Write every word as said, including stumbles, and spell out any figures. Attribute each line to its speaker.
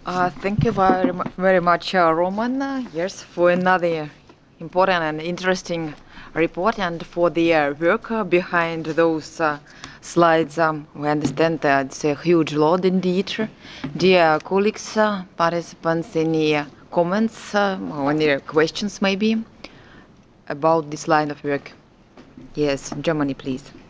Speaker 1: Uh, thank you very, mu- very much, uh, Roman. Uh, yes, for another important and interesting report and for the uh, work uh, behind those uh, slides. Um, we understand that it's a huge load indeed. Dear colleagues, uh, participants, any uh, comments uh, or any questions maybe about this line of work? Yes, Germany, please.